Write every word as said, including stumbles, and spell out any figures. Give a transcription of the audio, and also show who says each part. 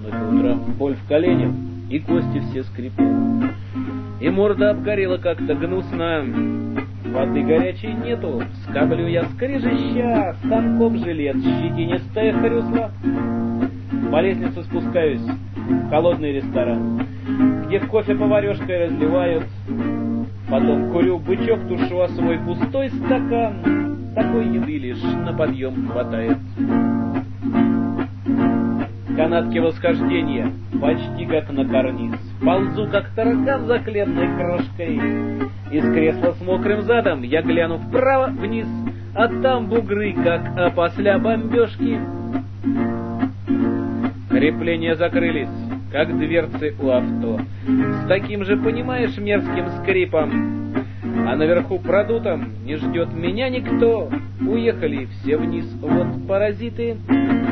Speaker 1: но это утро боль в коленях, и кости все скрипят. И морда обгорела как-то гнусно, воды горячей нету, скоблю я скрежеща, станком жилет, щетинистая хрюсла. По лестнице спускаюсь в холодный ресторан, где кофе поварешкой разливают. Потом курю бычок, тушу о свой пустой стакан. Такой еды лишь на подъем хватает. Канатки восхождения почти как на карниз. Ползу, как таракан за хлебной крошкой. Из кресла с мокрым задом я гляну вправо-вниз, а там бугры, как опосля бомбежки. Крепления закрылись, как дверцы у авто, с таким же, понимаешь, мерзким скрипом. А наверху продутом не ждет меня никто. Уехали все вниз, вот паразиты.